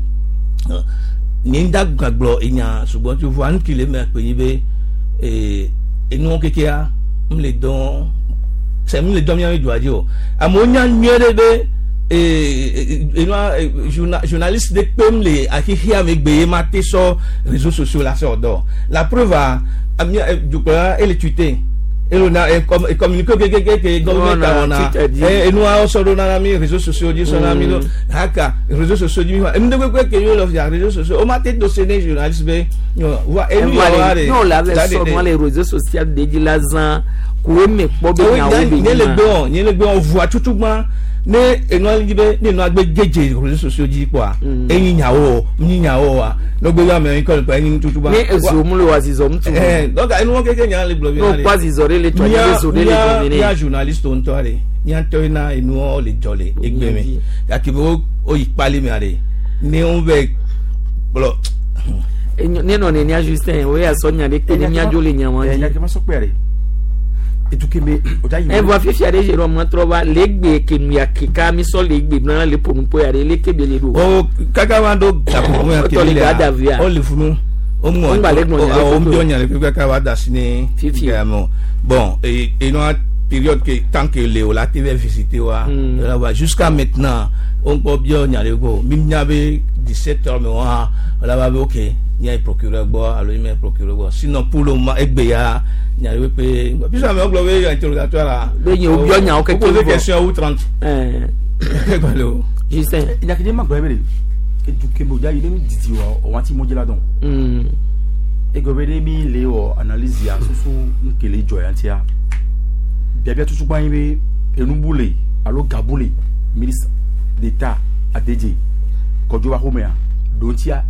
ni nda gbagbo enya sugbon tu vois an kilomètre pe yibe et nous keke a me don c'est me le don mi do adio amonya nyerebe et journaliste de Pemle à qui a me maté sur réseaux sociaux la sort d'or la preuve a elle est tweetée et on a communiqué que gouvernement et nous a sur les réseaux sociaux dit son ami haka réseaux sociaux dit et nous devons que yo les réseaux sociaux au matin de ces journalistes be wa et nous la sur les réseaux sociaux de lazan ko me po be na ni le bon voit tout ne eno libe ni no agbe jeje réseaux sociaux dit quoi eyin nyawo ni nyawo wa no gbe ya me ko pa eyin tutu ba ni ezo mu le wazizo mtu donc enu won keke nyan le blog no pas izore le to réseaux de le ya journaliste on to ale ni antoina enu o le jole egbe mi yakibo o ipali mi are ni on be blo ni no ni Justin we ya sonya de ke ni ajole nyawan ya ke ma so pere etukeme odayi e vo fifi ade je ro mo trova legbe kenu ya kika mi so legbe na le ponu po ya le kebe le do o kaka wando tapo mo ya kebe le o le funu o mo o mo nya le kaka wada sini fifi mo bon et une période que tant que Léo la TV visité wa là va jusqu'à maintenant on peut bien nya le go mi nya be 17h mais là va OK il y a un procureur bois alors il met procureur bois sinon pour le moment egbe ya nya le pe puis ça me globé interrogatoire là be nya o bien nya o quelque question ou 30 ballo Justin il y a que des magbo ebele eduke mo ja ile mi didi wa o wanti mo jela don e go be mi le o analyse ya so nkele joy antia bia tutu gban be enubule alo gabule ministre d'état adeje kojo wa homea dontia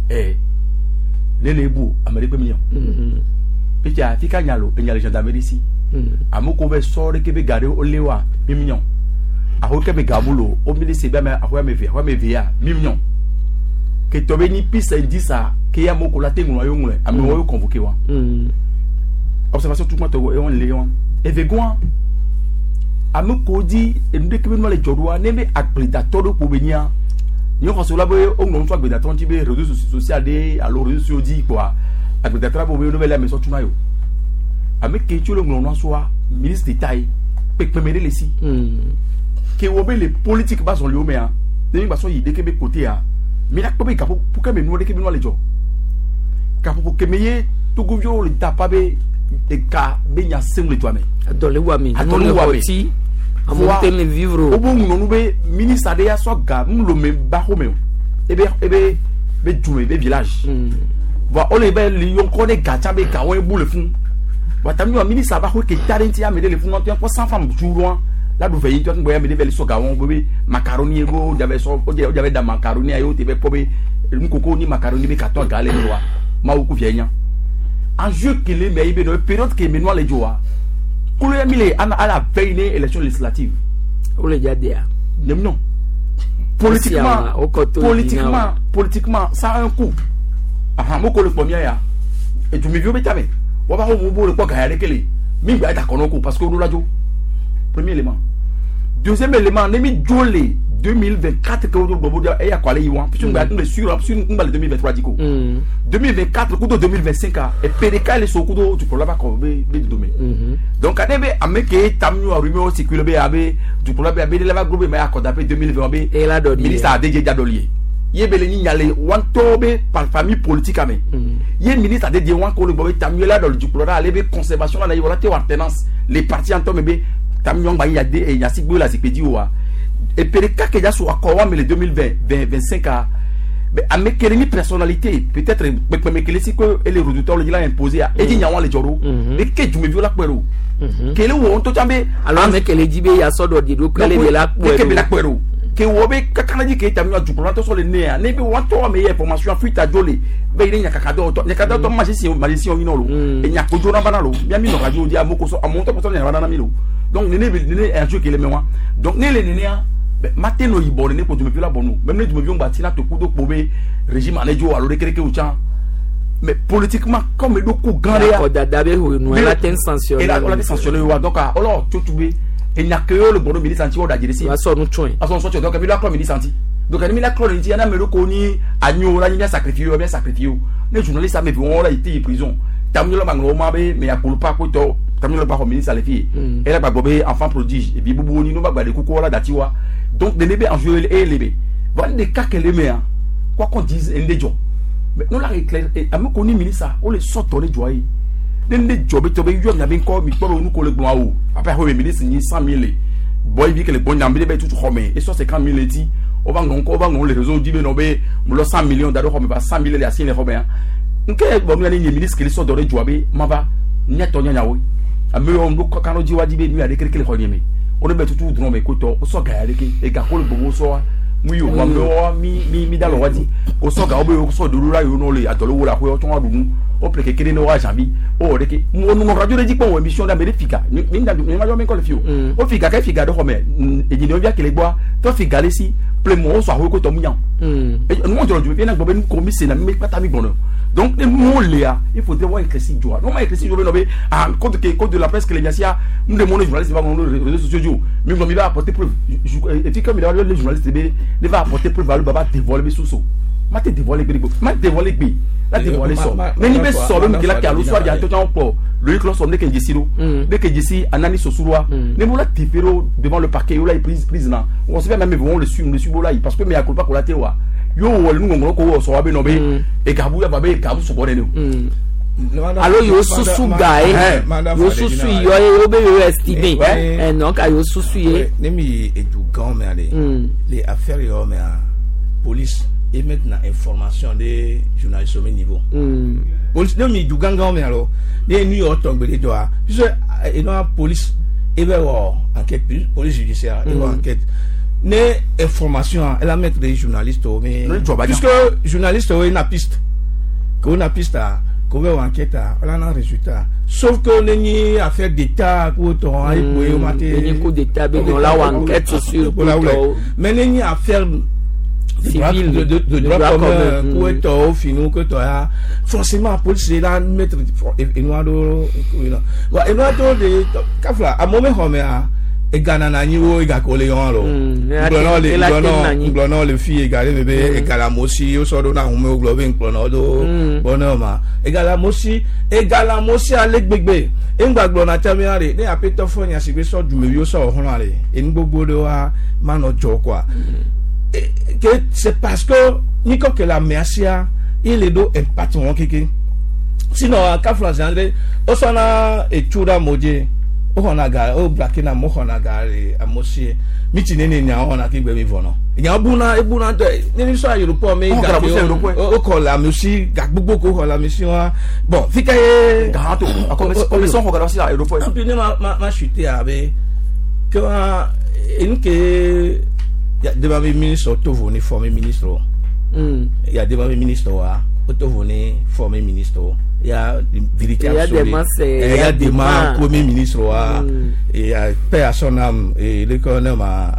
lelebu amerique million pecha fika nyalo enyale gendarmerie si amoko be sore ke be gare o lewa million aho ke be gabulo o ministre be ma aho me via million ke tobe ni pisa indisa ke ya moko la tengu yo ngule ame wo convoqué wa observation tout monde e on leon e vegoan amoko di ende ke be no le jodwa ne be accrédateur pour benia yo ko so la boy o ngom so accrédateur ti be réseaux sociaux de alors réseaux sociaux di quoi accrédateur pour be no be la maison tunayo ame ke ti lo ngom so ministre d'état pe pemere le si ke wo be les politiques ba son le me a de ba so yi de ke be côté a mi la ko be ka pour que me no de ke be no le jo ka pour que me to go yo le tapa be e ka be nya sem le toi me adole wa mi ti amonte le vivre o bon no be ministre de ya so ga mlo me ba ho me ebe be jume be village va o le be li yon ko de gacha be ka won bu le fun Watami wa ministre aba ko ke talenti ya medele funu to sans femme toujours la do veyi to ngboya medele so gawon bebe macaroni ego jabe so o jabe da macaroni ayo te be pobe nkoko ni macaroni be kato gale loi ma ku vienya en jeu que les mais ibe do période que menwa le joa ko le mile ana ala veille élection législative o le jadia non politiquement ça a un coût aha mo ko le premier ya et tu me vieux betame wa ba ho mo bo le ko ga ya lekele mi gba ta kono ko parce que o la jo premier élément deuxième élément nemi jolé 2024 que o bobo dia e ya kwale yiwan puis on va être sûr on 2023 diko 2024 kudo 2025 et pereka le sokudo tu problème ko be domaine donc adebe ameke tamnu arumi o sikule be abe du problème be leva groupe me akoda pe 2020 be et la dolier ministre adje jadolier yebele ni nyale wan tobe par famille politique ame ye ministre adje wan ko le bobe tamnu la dol du problème alebe conservation la yola te alternance les partis en tombe be tamnu ba ya de e ya sigbo la sipedi wa et pereka que ya so akwa mais le 2025 a mais avec quelle personnalité peut-être mais que les que les redouteurs le a imposé à Edi Nyawan le joro et que tu me viens la kwero quel où on to tambe alors mais que les dibe ya so do dido que les la kwero que wobe kakana di ke tamio du plan to so le nea ne be want to me information fuite a jole be ile nyakakado to magicien inolo e nyako jona banalo bien mi no radio di amoko so amonto ko so na banana milo donc ne un jeu que les mémoires donc ne le nea mateno ibone ne ko tu me la bonu même ne tu me viens batina to kudo pobe régime anejo alo de kreke ucha mais politiquement comme do ku gande ya dabe ho no la ten sanctionné et la sanctionné wa donc alors tutube et n'a que le bon ministre anti oda jere si wa so no choin aso so donc mi la club ministre anti donc mi la club ni na me ko ni anyo la ni sacrifier ne journaliste a me on la été prison tamyo la manglo ma be me akulu pa ko to tamyo la ba ministre les filles et la ba gobe enfant prodige et bi bubu ni no ba gba de kuko la datiwa donc de lebe en jeu et lebe voilà des cas que les meilleurs quoi qu'on dise et des gens mais nous la éclair et à me connait ministre on les sort les joie des job to be yo na bin ko mi ko nous ko le gbon awo après ho ministre ni 100,000 boy bi que le bon nambe be tout xomé et 150,000 dit on va ngon les réseaux dit be no be mo 100 millions d'euros xomé ba 100,000 les asine xomé nke bon ni ministre que les sort de joie be ma ba nyato nyawo a me on do ko kanu ji wa di be mi ade kele ko nyeme on be tout dron me ko to o so ga ya deke e ga ko le bobo so mu yo wa mi da lo wadi o so ga o be o so do ra yo no le atolo wo la ko to wa dunu o pleke kele no wa jambi o deke mo no radio de dikpo émission da me fika ni da ni ma yo me ko le fio o fika ka fika do ko me e ni no bia kele gbo to fika le si ple mo so awo ko to mu yan e no mo joro ju bi na gbo be ni ko mi se na mi pata mi gbono donc nous léa il faudrait voir écrit si joie non mais écrit si joie no be code de la presse que les médias nous demandons journalistes va nos réseaux sociaux mais il va apporter preuve et puis comme il a les journalistes il va apporter preuve va baba dévoiler sous mate dévoiler bi mate dévoiler bi la dévoiler so mais ni be so même que la ka lo so ya to tan po le clos on ne que jesiro de que jesi anani sosurwa ne mo la tifero devant le parquet ou la prise non on se fait même vont le suivre là parce que mais ya culpa ko la tewa yo wole nu ngoro ko so wa be no be e ka bu ya babe ka bu so bone ne alors yo susu gae yo susu yo be yo estimé non ka yo susu ye ne mi e du gan me ale les affaires yo me police et maintenant information des journalistes au même niveau police ne mi du gan me alors les New York tombe de doa puisque et non police et ben enquête police judiciaire et enquête ne information elle a mettre des journalistes mais puisque journaliste on a piste qu'on a piste qu'on va enquête on a un résultat sauf que les affaires d'état pour ton les coups d'état dans la enquête sur mais les affaires civil de droit commun pour être au final que toi forcément police là mettre et noir de kafla a moment e gana na nyiwo e ga ko le yon lo nglono le fi e ga le bebe e gala mosi o so do na hume oglobe nglono do bonoma e gala mosi ale gbegbe e ngbagbo na tamiare ne apeto fo nya sigbe so du mewi o so ohun ale e ngbogbo do wa ma no jo kwa que c'est parce que niko que la mercia il est do impact won keke sinon ka France André o so na e chura moje ohona ga o blakina mo hona ga amosie miti nene nya hona ke gbe mi vono nya ebuna to ni so Europe me ga o ko la musi ga gbogbo ko ho la musi wa bon fika ye ga to commission ko ga si la Europe puis ne ma chuter avec que que ya de ma ministre to voni former ministre ya de ma ministre wa to voni former ministre ya vérité absolue il y a des premier ministre wa et paix à son âme et le colonel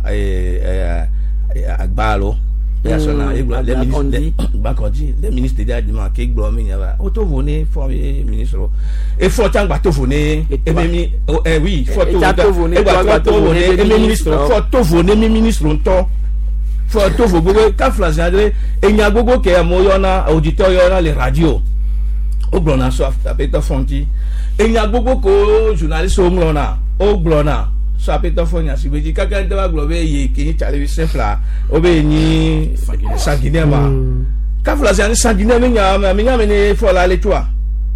Agbalo paix à son âme les ministres de la ke gbo mi ya o to voni former ministre et faut tant ba to voni oui faut to voni ministre faut to voni ministre to faut to voni ka flagendre e nya gogo ke mo yona auditeur yona les radios o blona so apeta fonti enya gbogbo ko journaliste o mlona o blona so apeta fonya sibeji kaka ndeba globe ye kini chale simple o be ni sanguinaire ma ka fla sanguinaire me nya me fo la le toi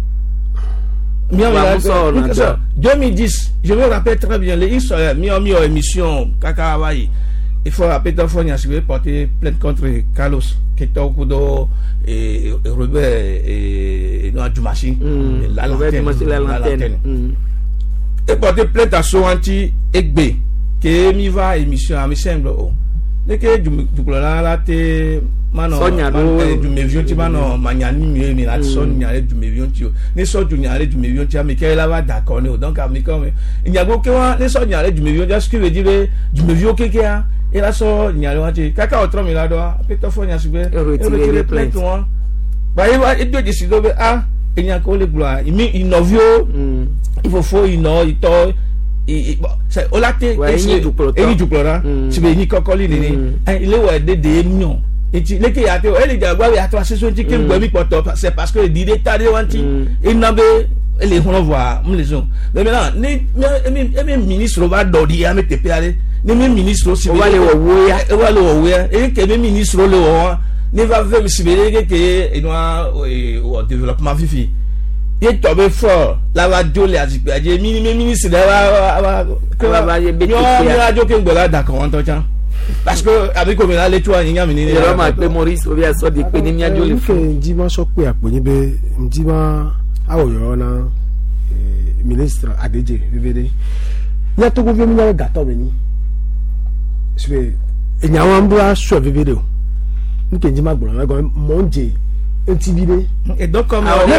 2010 je me rappelle très bien les histoires mi émission kaka hawaii il faut apeta fonya sibe porter plainte contre Carlos Ketokudo et Robert et non du machine la lanterne et porter plainte à Soanti Egbe que mi va émission à mi semble o dès que du la te mano du mevion ti mano magnani mi la sonya du mevion ti ni so du nyare du mevion ti mi ke la va d'accord donc ami comme il y a go que ni so nyare du mevion just que veut dire du mevion que a et là so nyare wa ti kaka otro mi la do apeta fo nya sube retirer plainte moi ba il doit décider be il y a ko le gloire il innovio il faut ito c'est olate et du plora si be ni kokoli ni il est ouais de mignon et tu les que ya te ele jagwa ya to aseso ti ke ngbo mi poto c'est parce que di data de wanti il n'a be les on voit maison mais maintenant ni ministre va dodi ya me tepe ale ni ministre si va le wo ya et que ministre le wo ni va faire si be que il doit au développement vivi il tombe fort la radio les azipaje ministre va radio que ngbola d'accord on t'entend parce que avec comme là les toi il y a mini ma pe Maurice obia so de pe ni mi ajo le fo ndima so pe apo ni be ndima awoyo na ministre Adeje vivere ya to go vi mi na gato be ni se enya wa mbra so vivere o nke ndima gboro na go monje etibide et donc comme non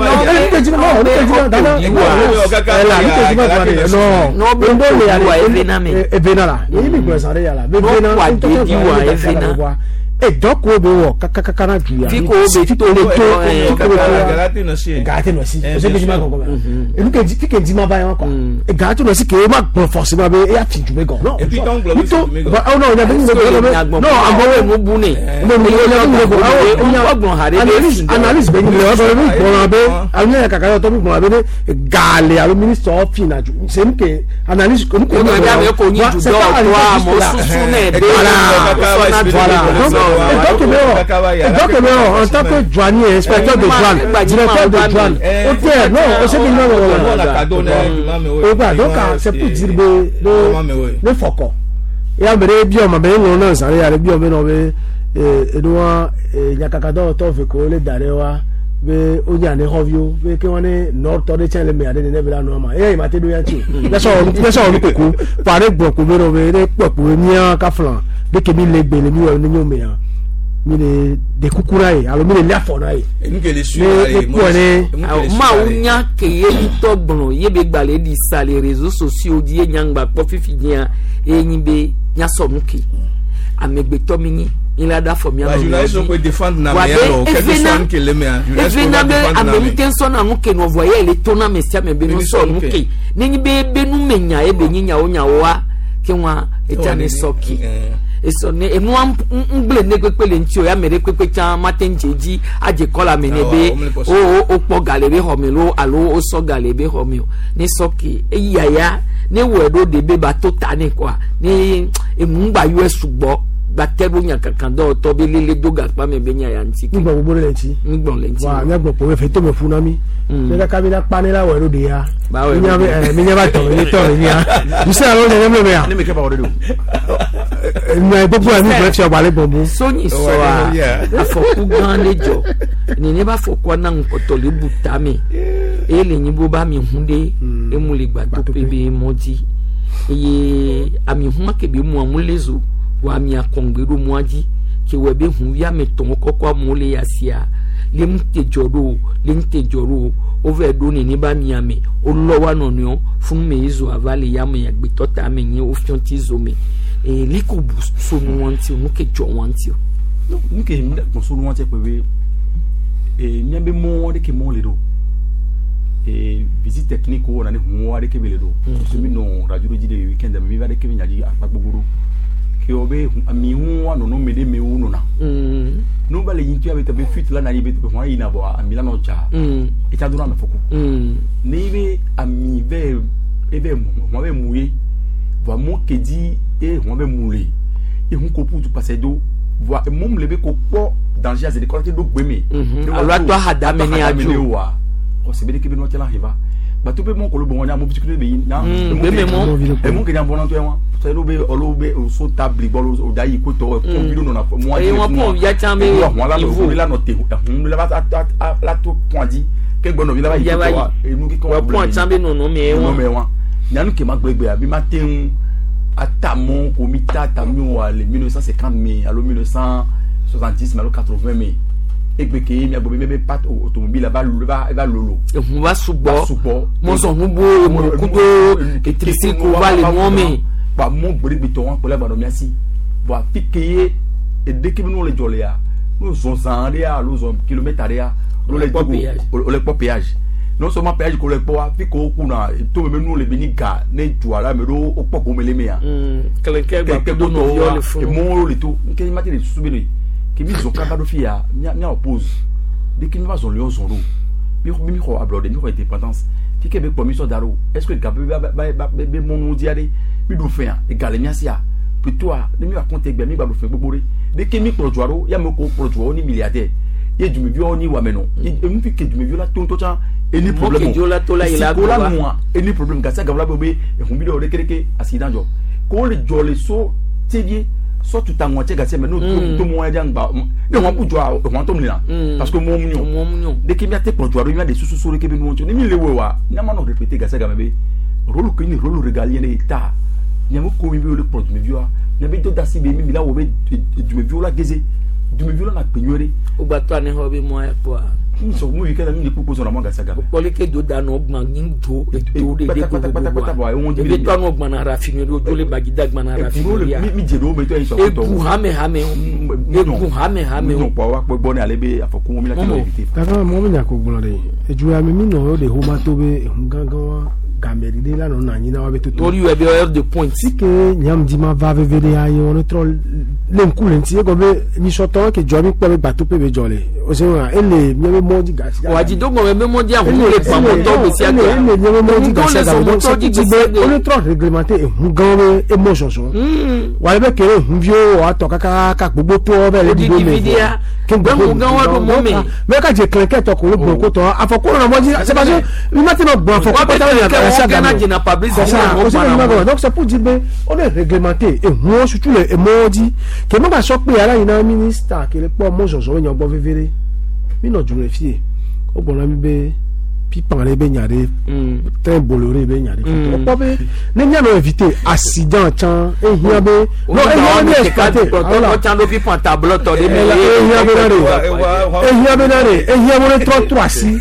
et donc o be wo kaka na ju ya fiko be to le to galati no si o se be ma gogo e lu ke fike di ma ba yan kwa e galati no si ke ma gbon forcément be e a ti ju be go no et puis donc globe oh no ya be no ambo mo bu ni no gbon hare analyse be ni le o be gbon be anya kaka yo to bi gbon be gale alo minister of finance se nke analyse ko ko ma da me ko ni ju do to mo susu na be donc en tant que douanier, inspecteur de douane, directeur de douane, ok, non, on sait qu'il donc c'est pour dire le focon. Et à me bien, ma belle, on a ça, il y a bien, et doit, il y a cacado, on fait coller d'ailleurs. Be onya ne hovio be ke wane nord to de chele me ade ne bela no ma e ma te do ya chi la so kuku pare gbo ko be ro be re popo mi ka flan be ke mi legbe le mi wo ni nyo me ya mi le de kukurai alo mi le lafo na yi e mi ke le su ma unya ke ye to gbon ye be gbale di sa les réseaux sociaux di nyangba po fifi dia e yin be nya so muki amegbe to mi ni il a da famille la journaliste peut défendre na meilleur quelque chose que le meilleur américain son na muke no voyer les tona mesia me be no so muke ni be nu menya e be nyinya onya wa ke wa etane soki eso ne emu ngle ne kwekpele nti o ya mere kwekpe cha matenjeji aje kola menebe o po galebe homelo alo o so galebe homelo ni soki eyaya ne wedo de be ba to tani kwa ni emu ngba US gbo batebo nya kakando to be lele doga pa me be nya ya nti ngbo gbogbo le nti ngbo le nti wa nya gbo po fe to me funa mi le ka bi na pa ni la we ro de ya mi nya ba to ni ya you say ro le me ya ni me ke ba oredo na gbogbo ani be fi obale bombo so ni so afoku gan lejo ni ne ba foku na nkoto le butami ele nyi bo ba mi hunde emu le gba to pe be moji ye ami huma ke be mu amulezo wa mi akongberu muaji ke webe hu ya meton kokwa mole yasia le mtejoro over do ni ba mi ame olowa nonyo fun me izo avale ya me yagbe tota me yin o fionti zo me liko bu so nu wanti nu ke jo wanti no ni ke mi da so nu wanti pe we mi be mo de ke mo le do visite technique o na ni hu wa de ke be le do so mi no radio ji de weekend mi va de ke mi nyaji apagbogoro ke obe mi hu wa no me de me hu no na no ba le yin tu avec be fuite la na ibe to ho ina bo ami la no cha e ta dura me foko ni be ami be ebe mo be muye bo mo ke di mo be mule e hu ko pu tu passer do bo mo le be ko po danger à se décolleter do gbemi alors toi hadame ni ajo wa o se be de ke be no tela riva ba to be mo ko lo bo nya mo bi be yin na mo ke nya bo na to e wa so lo be so table ball o da yi ko to ko bi no na mo e won po ya chambe won la no la no te la ba la to point di ke gbono bi la ba yi to e nu ki ko wa point chambe no me e won nyanu ke ma gbegbe abi ma ten atamo komita tami wa le 1950 mais alo 1970 mais alo 80 mais egbe ke mi agbo me pat automobile va lolo e hu va subo mo so hu bo mo kudo e tricycle va le mo me ba mo gbegbe to won pele ba do mi asi bo apike e de ke no le jolia no zo zanria lo zo kilomètre ya lo le péage non seulement péage ko le po fi ko ku na to me nu le bini ga ne juara me ro o po ko me le me ya keleke do no yo le fun e mo le to nke ma ti le subiri ke mi zo ka ba do fi ya nya oppose de ke mi va zo le zo ro mi ko ablode mi ko indépendance fi ke be promission daro est-ce que ga be mo nu diade mi do fe ya e ga le mi asia plutôt de mi raconte egbe mi ba do fe gbogbo re de ke mi pro juaro ya me ko pro juaro ni milliardaire ye du me bi oni wa me no e mi fi ke du me bi la to cha any problem any problem gasa gavla bebe e humbi do rekereke accident jo ko le jole so tebie so tout en moitié gasa me no to mo ya ngba de won bu jo won to mlina parce que mo mnyo de ki mi ate pro jo mi de susu so rekebe no ncho ni mi lewe wa na ma no répéter gasa gambe rôle que ni rôle régalien état nyamo ko mi bi le pro mi vioa na be do dasi be mi la wo be du me viola geze du me viola na penyore o ba to ani ho be mo e po so mu yi kana ni pupo so na mo gasa gambe ko le ke do da no gbon nin do de de be to no gbon na rafini do le bagida gbon na rafini mi je do me to e so to bu hame no po wa po ni ale be afokun mi la ki evite ta mo mi nya ko gbon re eju ya mi no de ho ma to be gangan wa gameri de la no na nyina wa be to tori we be heure de point si ke nyam di ma va vevere ayo on troll le nkulenti e go be ni soto ke jo mi pe gba to pe be jole o se wa ele mi be mo di gasi wa ji dogo me mo di ahun le pa mo to be si aga ele mi mo di gasi aga donc so di be on troll réglementé e hu gan be emotion so wa le be kere hu vio wa to kaka ka gbogbo to be le di me ke gbe mo gan wa do mo me ka je klenke to ko lo gbon ko to afoko na mo di c'est parce que mi ma ti no gbon afoko ko ta donc c'est pour dire on est réglementé et moi surtout les emojis que moi so pe ara ina minister que le po mo jojo yan gbo vevere mi no jure fie o gbon na mi be pipan le be nyare ten bolore be nyare o po be ne nya no éviter accident chan e hia be no e hia be exploiter o chan do pipan tableau to de me e hia be mo le 33 si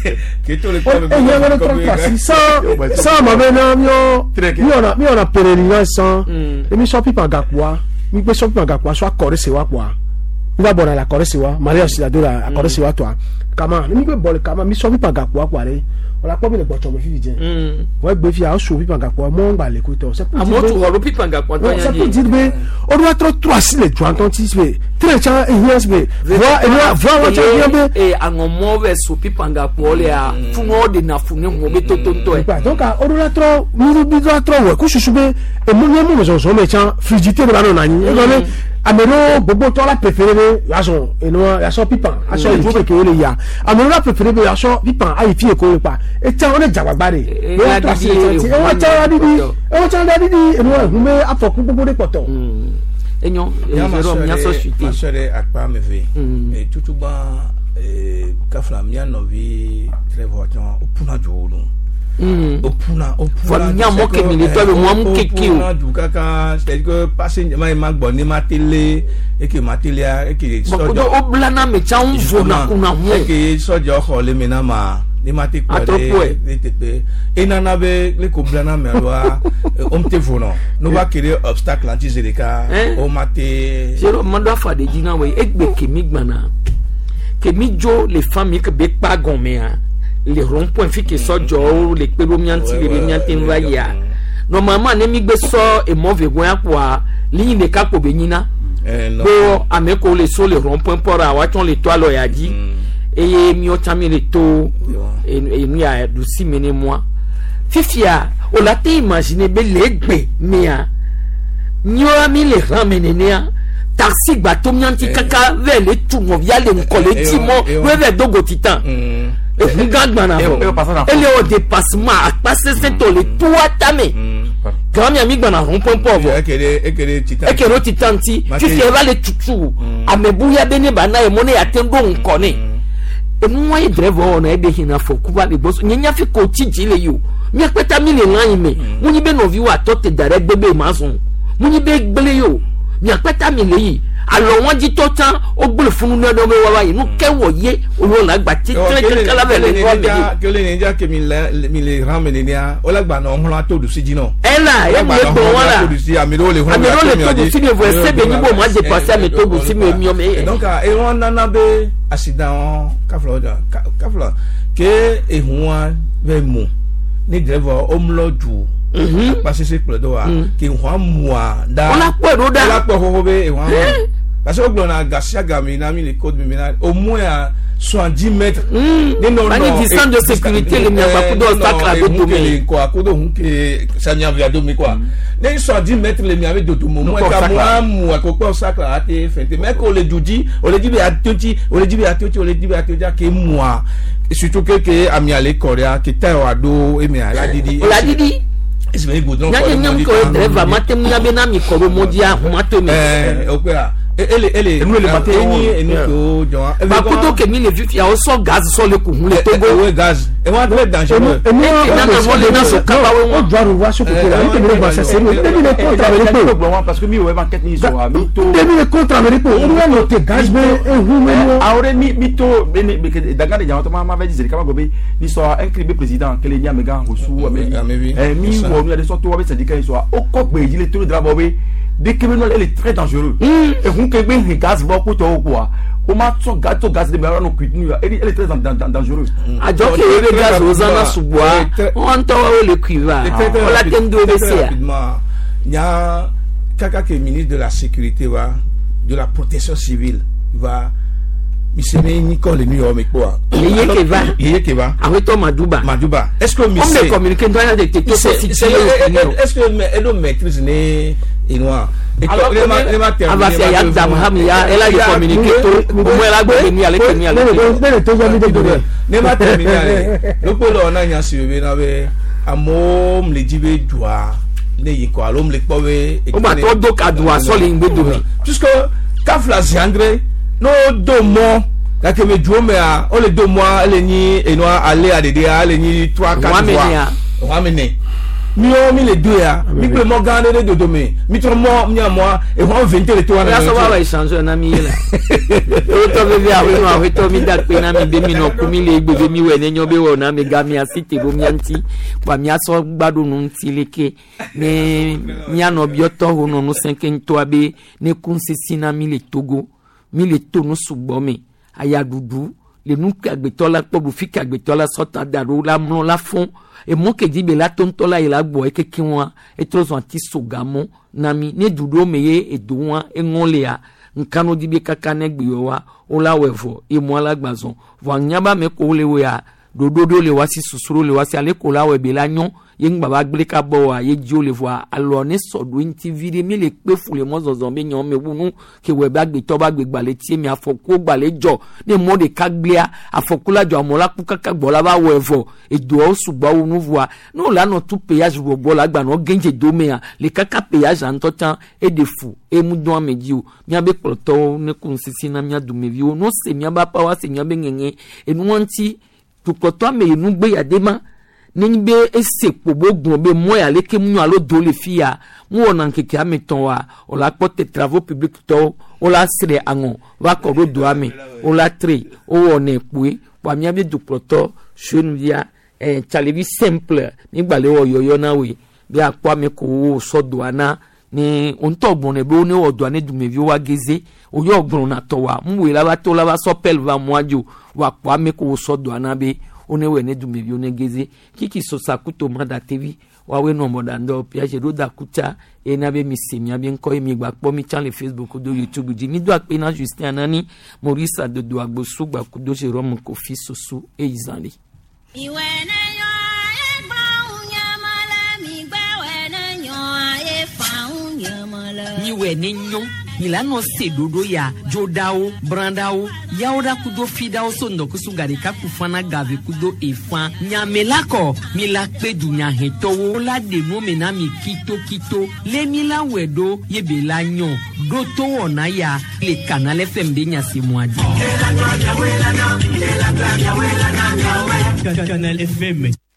ça m'a maintenant mi on a pèlerinage et mi so pipa gakwa mi pe so pipa gakwa so akore se wa kwa mi ba bona la akore se wa maria osidado la akore se wa toi kama mi pe bol kama mi so pipa gakwa kwa re ola po mi le gbocho me fi je wa gbe fi a so pipa gakwa mo ngba le ko to c'est pour dire mo to pipa gakwa to yan c'est pour dire be on doit trop assis les joints tontis be très chan et yes be voir wa chan bien be e angomo ve so pipa gakwa le a fun o de na fun ho be to e donc on doit trop mi bi do trop we ku susu be e mo nyemu mo so me chan frigidité de ba no na yin e go amero bobo to la préféré yaso eno yaso pipan aso ibo ke le ya amero la préféré be yaso pipan ayi fi ko pa e ta won jagbagba re e wa ta si e wa ta didi eno hume afoku bobo de poto enyo zero mi aso chuté ma sere akpa me ve e tutuba kafla mi anovi très important opuna jolu opuna nya mo ke mi le to be mo am keke o du kaka c'est que passer ma gbo ni ma télé et que ma télé et que sojo o blana me cha un vona kuna ho et que sojo ho le mina ma ni ma te ko de e nana be le ko blana me loa on te vono no va créer obstacle anti zereka o mate zero mando fa de jina we egbe ke mi gbana ke mi jo les familles que be pa gomea les ronds-points fi ke sojo les pelomianti les mianti nvaya normalement ne mi gbe so e mo vegun akwa ligne de kapo be nyina bo ameko le so les ronds-points pour awachon les toiles ya di et mi o tami le to et mi a du 6 mene mois fifia o la te imaginer be legbe mia nyo ami le ramenenia taxi bateau mianti kaka ve le tout mo via le nkole timo we ve dogo titan e ngagmana ele o dépassement a passer cette le tout atame quand mi ami gbana rond-point pauvre ekere titan ti fifia va le tutu amebuya bene bana e mone atendo nkone e moi driver na ebe hina fo kuba le boss nyanya fi ko tiji le yo mi apeta mi le lan me muni be no vi wa to te direct bebe mason muni be gbele yo mi apeta mi le yi alo won ji to tan o gbele funu na do me wa yi nu kewo ye olo la gba ti tre kala be le ko be ke le nja ke mi le ramene ni a o la gba na ohun to du si ji no ela e mi gbo wala to du si amiro le to du si me vo se be ni bo ma je passer me to du si me mi o me donc e won nana be accident kafla ke ehun be mu ni driver omloju passer ce plan do ke hwa mua da ola po da ola po ho be ehun parce que oglona gasia gami na mi le code mi na au moins 70 mètres non distance de sécurité le miamba kudo sacra de domé quoi kudo hunke sanya via domé quoi ne 70 mètres le miamba de domo moi ka moi ko ko sacra ate fete mais ko le dudi o le dibe atoti o le dibe ke moi surtout que ami ale korea ke ta wa do emi ala didi isme godon ko nyam ko driver matem nya be na mi ko modia mato mi opera ele nous le matin ni ko jon ba ko to ke mi le fifia o so gaz so le ku le togo we gaz e wa très dangereux e na mo le na so ka ba we o doit revoir ce côté là il te va ça c'est le contre avec parce que mi o enquête ni so mi to le contre avec o no no te gaz be e hu me ahora mi to daga de jama to ma va dire kama gobe ni so inscrire président que le nya mega reçu mi wo no de so to wa be syndicat so o ko gbe yi le to drabo be dès que nous elle est très dangereux et vous que ben gaz beaucoup to quoi o ma so gaz de mera no cuit elle est très dangereux a donc le gaz ozana subwa on to le cuiva on la tendo besia nya kaka que ministre de la sécurité va de la protection civile va Monsieur Nicole New mais quoi yeye keva avec toi Madouba est-ce que monsieur on me communiquer doit détecter est-ce que elle nous maîtrise né et noir alors va faire ya zamham ya elle a communiqué tout moi la go ni avec ne ma terminer le polo on a nya suivi na be amom le jibe doa ne yiko alom le powe o ma to do kadua so le ngbe do puisque kafla André no do mo la que me duome a o le 2 mois le ni e no aller à dédé a le ni 3-4 mois on va mener mi o mi le 2 a mi pe mo gande de dodome mi tro mo mi a moi e on 20 le to na so wa changer na mi la o to be a we no we to mi dat pe na mi be mi no ku mi le gbe mi we ne nyo be wo na mi ga mi asite bo mi anti kwa mi aso gbadu nu nti leke me mi ano bi oto ho no no 5 to abe ne kun sisi na mi le Togo mi le tonu sugbome aya dudu le nu kagbetola pobu fi kagbetola sota daro la mlon la fon e mo ke dibe la tontola ila gbo e keke won e trozo anti sogamo nami ne dudu meye e dowan e ngonlea nkano dibe kaka ne gbe wa o la wevo e mo ala gbazon vo nyaba me ko lewe ya dodo le wasi susuru le wasi ale kola we be la nyon ye ngba gble ka bo wa ye jo le voa alors ne so do TV de mi le pe fu le mo zozo be nyon me wunu ke we ba gbe to ba gbe gbale tie mi afoko gbale jo ne mo de ka gblia afokula jo amola ku kaka gbola ba wo efo edo o sugba wunu voa no la no tout péage bo bola gba no genje do me le kaka péage en tout temps et de fou e mu do ameji o mi abe ploto ne kun sisi na mi adu me vi o no se mi aba pa wa se mi abe ngenge e nu anti tukɔtɔ me nu gbe yadema nenbe esepo bogun be moya leke mu alo do le fia mu ona nkeke ameton wa ola porte travaux publics to ola sere angon va ko do ame ola tre o one pui wa mi abe tukɔtɔ shonu dia chalevi simple ni gbale wo yoyo na we bi akwa me ko so do ana ni onto ogbon ne be oni odo ane dumevi wa geze oyo ogbon na to wa mu la ba to la ba so pel va moajo wa kwa me ko so do ana be one we ne dumevi one geze kiki so sakuto manda TV wa we no moda ndo pia je do da kuta e na be mi semi abi nko mi gba po mi channel Facebook do YouTube ji mi do ape na Justin Anani Maurice do agbosu gba kudo je rom ko fi soso e izali iwe na niwe nenyo milano sedodo ya jodao brandao yaoda kudo fidao sondo kusugari kakufana gave kudo efan nyamelako milakpe dunya hetowo la de no mena mi kito le mila wedo yebela nyon doto wona ya le canal FM de nyasi mwadi Canal FM